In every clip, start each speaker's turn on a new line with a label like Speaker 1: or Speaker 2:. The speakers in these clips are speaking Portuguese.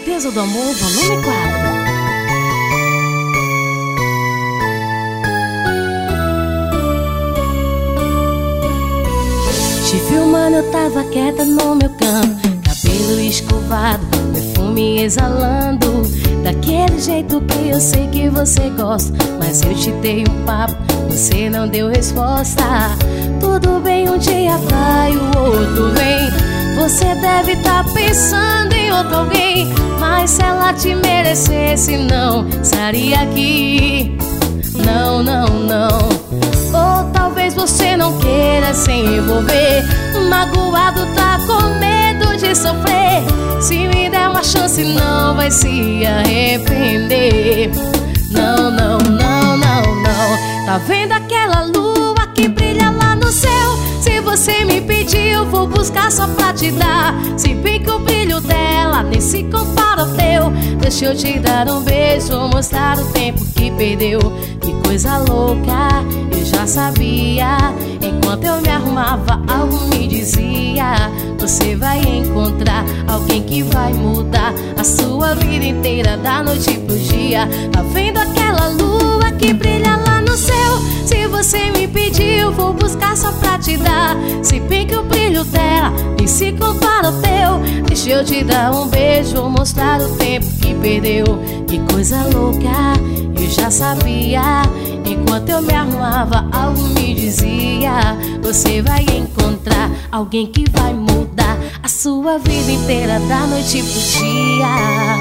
Speaker 1: Certeza do Amor, volume 4. Te filmando, eu tava quieta no meu canto, cabelo escovado, perfume exalando, daquele jeito que eu sei que você gosta. Mas eu te dei um papo, você não deu resposta. Tudo bem, um dia vai, o outro vem. Você deve estar pensando em outro alguém, mas se ela te merecesse, não estaria aqui. Não, não, não. Ou talvez você não queira se envolver, magoado, tá com medo de sofrer. Se me der uma chance, não vai se arrepender. Não, não, não, não, não. Tá vendo aquela lua que brilha lá no céu? Se você me pedir, eu vou buscar só pra te dar. Se bem que o brilho dela nem se compara ao teu. Deixa eu te dar um beijo, mostrar o tempo que perdeu. Que coisa louca, eu já sabia. Enquanto eu me arrumava, algo me dizia: você vai encontrar alguém que vai mudar a sua vida inteira, da noite pro dia. Tá vendo aquela lua que brilha lá no céu? Se você me pedir, eu vou buscar só pra te dar. Se bem que o brilho dela nem se compara ao teu. Deixa eu te dar um beijo, mostrar o tempo que perdeu. Que coisa louca, eu já sabia. Enquanto eu me arrumava, algo me dizia: você vai encontrar alguém que vai mudar a sua vida inteira, da noite pro dia.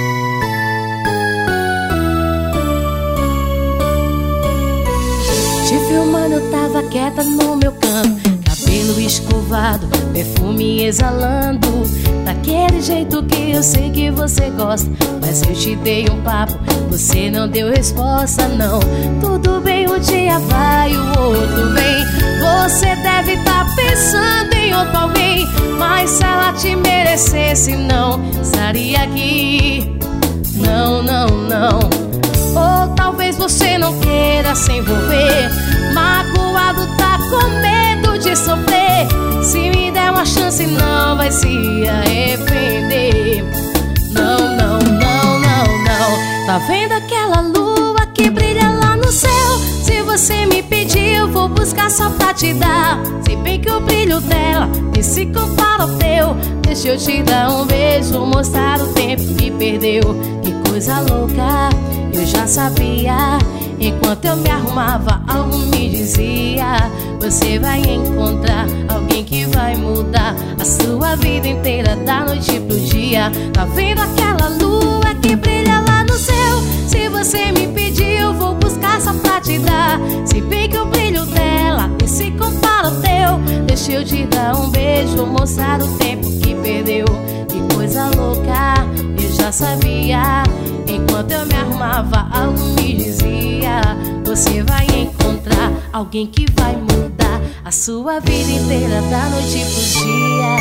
Speaker 1: Te filmando, eu tava quieta no meu canto, cabelo escovado, perfume exalando, daquele jeito que eu sei que você gosta. Mas eu te dei um papo, você não deu resposta, não. Tudo bem, um dia vai, o outro vem. Você deve estar pensando em outro alguém, mas se ela te merecesse, não estaria aqui. Não, não, não. Ou talvez você não queira se envolver, magoado, tá com medo de sofrer. Se me der uma chance, não vai se arrepender. Não, não, não, não, não. Tá vendo aquela lua que brilha lá no céu? Se você me pedir, eu vou buscar só pra te dar. Se bem que o brilho dela nem se compara ao teu. Deixa eu te dar um beijo, mostrar o tempo que perdeu. Que coisa louca, eu já sabia. Enquanto eu me arrumava, algo me dizia: você vai encontrar alguém que vai mudar a sua vida inteira, da noite pro dia. Tá vendo aquela lua que brilha lá no céu? Se você me pedir, eu vou buscar só pra te dar. Se bem que o brilho dela nem se compara ao teu. Deixa eu te dar um beijo, mostrar o tempo que perdeu. Que coisa louca, eu já sabia. Enquanto eu me arrumava, algo me dizia: você vai encontrar alguém que vai mudar a sua vida inteira, da noite pro dia.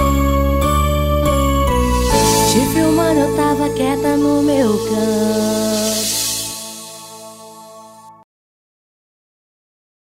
Speaker 1: Te filmando, eu tava quieta no meu canto.